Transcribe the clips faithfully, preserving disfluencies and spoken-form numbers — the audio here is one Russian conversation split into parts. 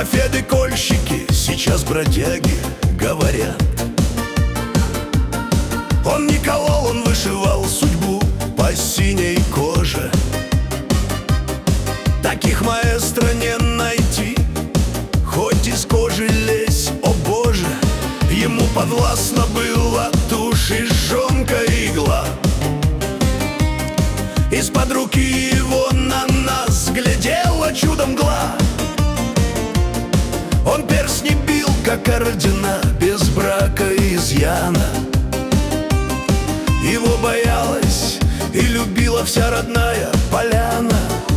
А феды-кольщики сейчас бродяги говорят. Он не колол, он вышивал судьбу по синей коже. Таких маэстро не найти, хоть из кожи лезь, о боже. Ему подвластна была тушь и жонка игла. Из-под руки его на нас глядела чудом мгла. Он перстни бил, как ордена, без брака и изъяна. Его боялась и любила вся родная поляна.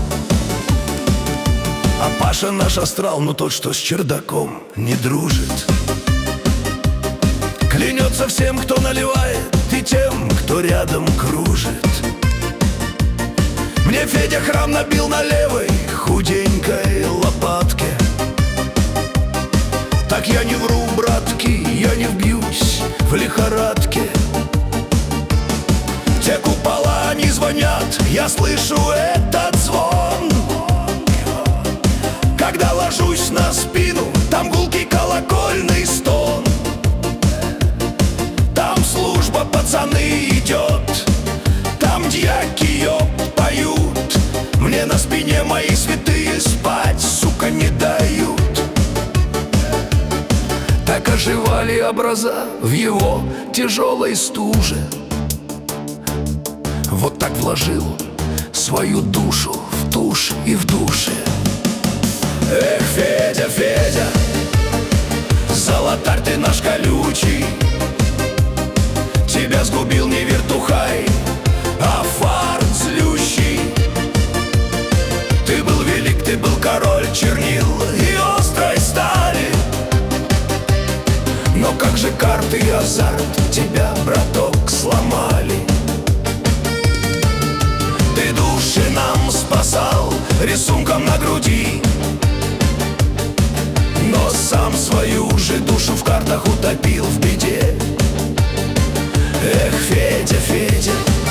А Паша наш астрал, ну тот, что с чердаком не дружит. Клянется всем, кто наливает, и тем, кто рядом кружит. Мне Федя храм набил на левой худенькой лопатке. Так я не вру, братки, я не вбьюсь в лихорадке. Те купола, они звонят, я слышу этот звон. Когда ложусь на спину, там гулкий колокольный стон. Там служба, пацаны, идет, там дьяки ёб поют. Мне на спине мои святые спать, сука, не дают. Так оживали образа в его тяжелой стуже. Вот так вложил свою душу в тушь и в душе. Эх, Федя, Федя, золотарь ты наш колючий. Тебя сгубил не вертухай, а фарт злющий. Ты был велик, ты был король чернил и острой стали. Но как же карты и азарт тебя, браток, сломали. Ты души нам спасал рисунком на груди, но сам свою же душу в картах утопил в беде. Эх, Федя, Федя.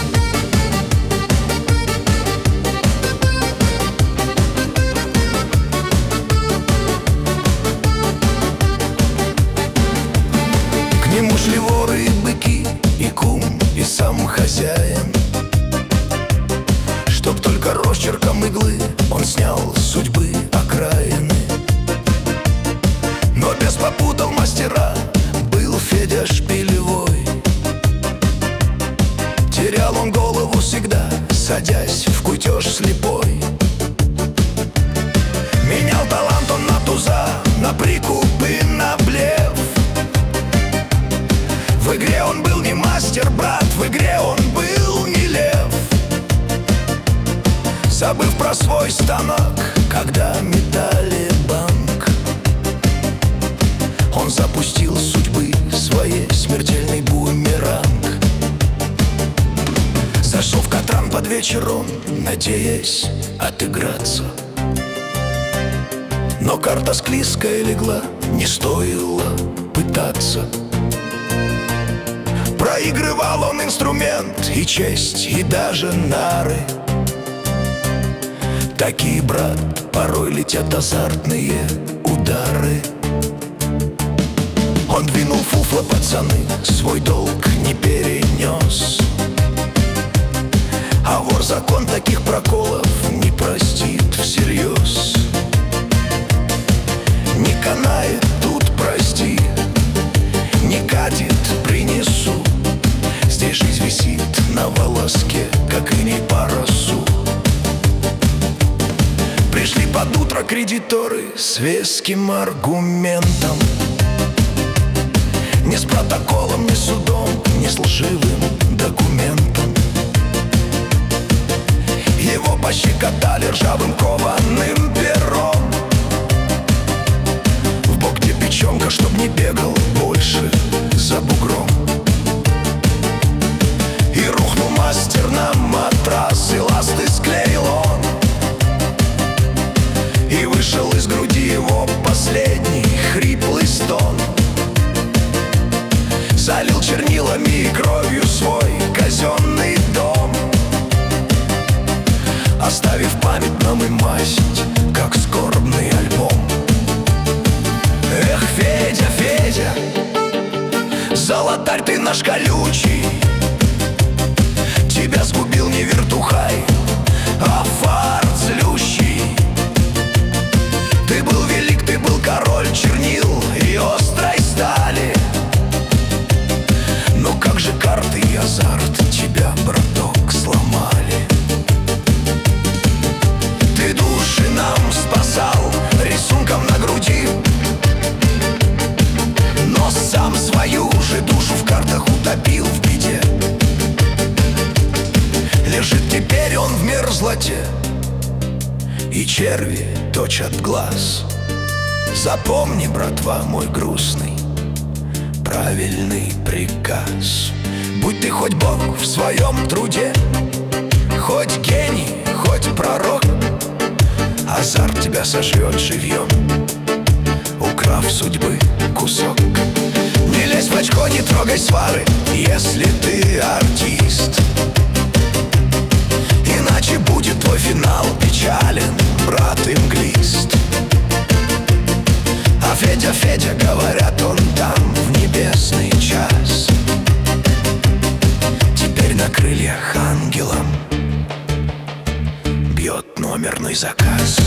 К нему шли воры и быки, и кум, и сам хозяин. Чтоб только росчерком иглы он снял судьбы окраины. Но без попутал мастера был Федя шпилевой. Терял он голову всегда, садясь в кутеж слепой. Менял талант он на туза, на прикуп и на блеф. В игре он был не мастер, брат, в игре он был не лев. Забыв про свой станок, когда метали банк, он запустил судьбы своей смертельный бумеранг. Зашел в Катран под вечер он, надеясь отыграться. Но карта склизкая легла, не стоило пытаться. Проигрывал он инструмент и честь, и даже нары. Такие, брат, порой летят азартные удары. Он двинул фуфло, пацаны, свой долг не перенес. А вор закон таких проколов не простит всерьез. Не канает тут, прости, не катит, принесу. Здесь жизнь висит на волоске, как и не по росу. Пришли под утро кредиторы с веским аргументом. Не с протоколом, ни судом, ни с лживым документом. Его пощекотали ржавым кованым пером. В бок где печенка, чтоб не бегал больше за бугром. И рухнул мастер на матрас, и ласты склеил он. И вышел из груди его последний хриплый стон. Залил чернилами и кровью свой казенный дом, оставив память нам и масть, как скорбный альбом. наш колючий. Тебя сгубил не вертухай, а фарт злющий. Ты был велик, ты был король чернил и острой стали. Но как же карты и азарт тебя, браток, сломали. Ты души нам спасал рисунком на груди, но сам свою же душу в картах утопил в беде. Лежит теперь он в мерзлоте, и черви точат глаз. Запомни, братва, мой грустный, правильный приказ. Будь ты хоть бог в своем труде, хоть гений, хоть пророк, азарт тебя сожрет живьем, украв судьбы кусок. Не лезь в очко, не трогай свары, если ты артист, иначе будет твой финал печален, брат инглист. А Федя, Федя, говорят, он там в небесный час, теперь на крыльях ангелом бьет номерной заказ.